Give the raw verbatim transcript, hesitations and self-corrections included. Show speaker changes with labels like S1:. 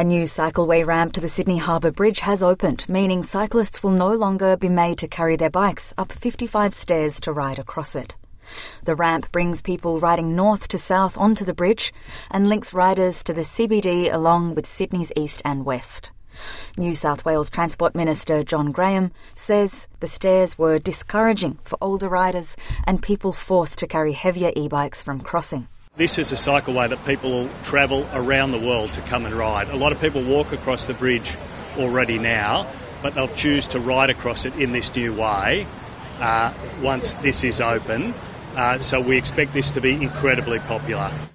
S1: A new cycleway ramp to the Sydney Harbour Bridge has opened, meaning cyclists will no longer be made to carry their bikes up fifty-five stairs to ride across it. The ramp brings people riding north to south onto the bridge and links riders to the C B D along with Sydney's east and west. New South Wales Transport Minister John Graham says the stairs were discouraging for older riders and people forced to carry heavier e-bikes from crossing.
S2: This is a cycleway that people travel around the world to come and ride. A lot of people walk across the bridge already now, but they'll choose to ride across it in this new way uh, once this is open. Uh, so we expect this to be incredibly popular.